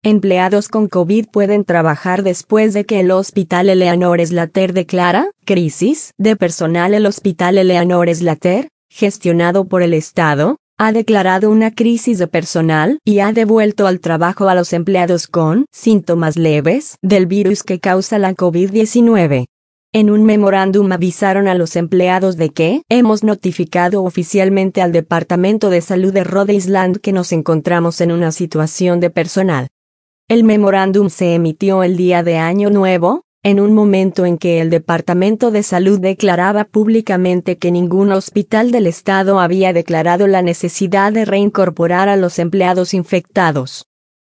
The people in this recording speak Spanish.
Empleados con COVID pueden trabajar después de que el Hospital Eleanor Slater declara crisis de personal. El Hospital Eleanor Slater, gestionado por el Estado, ha declarado una crisis de personal y ha devuelto al trabajo a los empleados con síntomas leves del virus que causa la COVID-19. En un memorándum avisaron a los empleados de que hemos notificado oficialmente al Departamento de Salud de Rhode Island que nos encontramos en una situación de personal. El memorándum se emitió el día de Año Nuevo, en un momento en que el Departamento de Salud declaraba públicamente que ningún hospital del estado había declarado la necesidad de reincorporar a los empleados infectados.